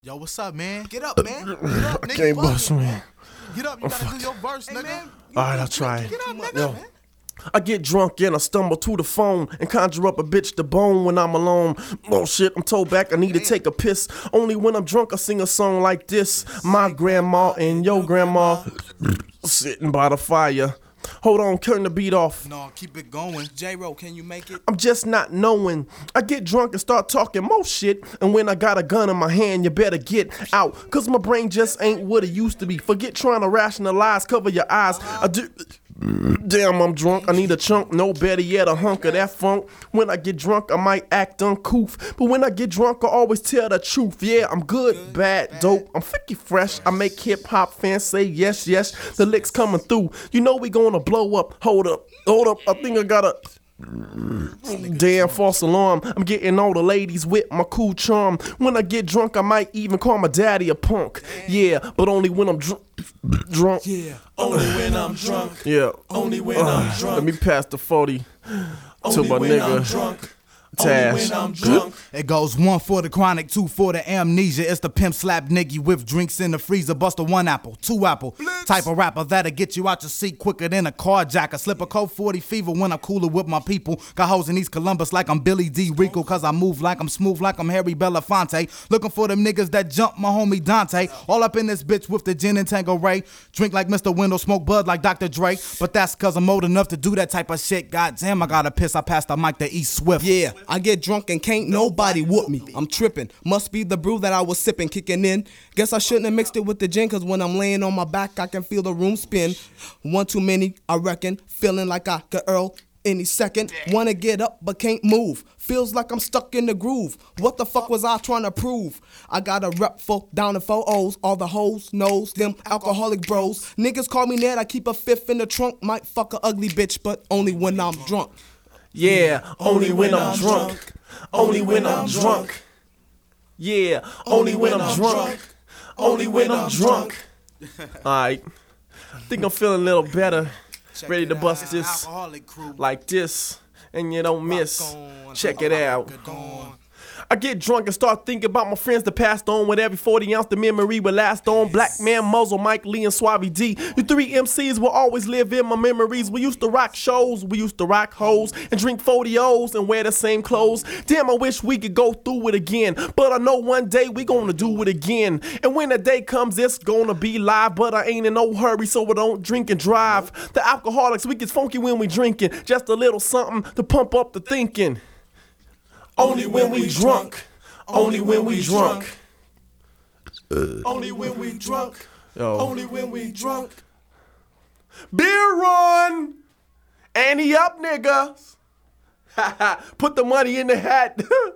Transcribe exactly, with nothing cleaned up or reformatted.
Yo, what's up, man? Get up, man. Get up, nigga. I can't bust, Fuck it, man. Get up, you gotta do your verse, Hey, nigga. man. All right, I'll try it. Get up, nigga. Yo. I get drunk and I stumble to the phone and conjure up a bitch to bone when I'm alone. Oh shit, I'm told back I need to take a piss. Only when I'm drunk I sing a song like this. My grandma and your grandma sitting by the fire. Hold on, turn the beat off. No, keep it going. J-Ro, can you make it? I'm just not knowing. I get drunk and start talking more shit. And when I got a gun in my hand, you better get out. Cause my brain just ain't what it used to be. Forget trying to rationalize, cover your eyes. I do. Damn, I'm drunk. I need a chunk. No better yet, a hunk of that funk. When I get drunk, I might act uncouth. But when I get drunk, I always tell the truth. Yeah, I'm good, bad, dope. I'm freaky fresh. I make hip hop fans say yes, yes. The licks coming through. You know we gonna blow up. Hold up, hold up. I think I gotta. Damn, false alarm. I'm getting all the ladies with my cool charm. When I get drunk, I might even call my daddy a punk. Yeah, but only when I'm dr- drunk. Yeah, only when I'm drunk. Yeah. Only when Uh, I'm drunk. Let me pass the forty to Only my when I'm nigga drunk. Tash. Only when I'm drunk. It goes one for the chronic, two for the amnesia. It's the pimp slap nigga with drinks in the freezer. Bust a one apple, two apple. Type of rapper that'll get you out your seat quicker than a carjacker. Slip a cold forty fever when I'm cooler with my people. Got hoes in East Columbus like I'm Billy D. Rico. Cause I move like I'm smooth like I'm Harry Belafonte. Looking for them niggas that jump my homie Dante. All up in this bitch with the gin and Tango Ray. Drink like Mister Window, smoke bud like Doctor Dre. But that's cause I'm old enough to do that type of shit. God damn, I gotta piss. I passed the mic to E Swift. Yeah, I get drunk and can't nobody whoop me. I'm tripping. Must be the brew that I was sipping, kicking in. Guess I shouldn't have mixed it with the gin, cause when I'm laying on my back, I can feel the room spin. One too many, I reckon. Feeling like I could Earl any second. Wanna get up, but can't move. Feels like I'm stuck in the groove. What the fuck was I trying to prove? I got a rep for down in four O's. All the hoes knows them alcoholic bros. Niggas call me Ned, I keep a fifth in the trunk. Might fuck a ugly bitch, but only when I'm drunk. Yeah, only when I'm drunk. Only when I'm drunk. Yeah, only when I'm drunk. Only when I'm drunk. Alright. Think I'm feeling a little better. Ready to bust this Alcoholic crew. like this. And you don't miss. on, Check it out. Good on. I get drunk and start thinking about my friends that passed on. With every forty ounce the memory will last on. Black Man, Muzzle, Mike Lee, and Suave D. You three M Cs will always live in my memories. We used to rock shows, we used to rock hoes, and drink forty O's and wear the same clothes. Damn, I wish we could go through it again. But I know one day we gonna do it again. And when the day comes, it's gonna be live. But I ain't in no hurry, so I don't drink and drive. The alcoholics, we get funky when we drinking. Just a little something to pump up the thinking. Only when we drunk. Only when we drunk. Only when we drunk. Yo. Only when we drunk. Beer run. Ante up, niggas. Put the money in the hat.